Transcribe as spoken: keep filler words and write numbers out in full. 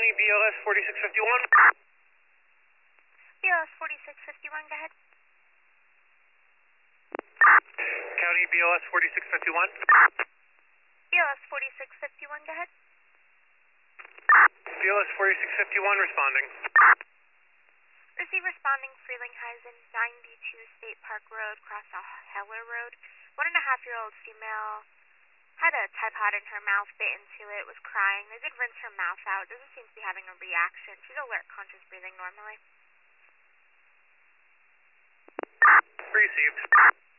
B L S forty-six fifty-one. B L S forty-six fifty-one, go ahead. County B L S forty-six fifty-one. B L S forty-six fifty-one, go ahead. B L S forty-six fifty-one responding. Receive responding Frelinghuysen, ninety-two State Park Road, across a Heller Road. One and a half year old female had a Tide Pod in her mouth, bit into it, was crying. They did rinse her mouth out. Doesn't seem to be having a reaction. She's alert, conscious breathing normally. Received.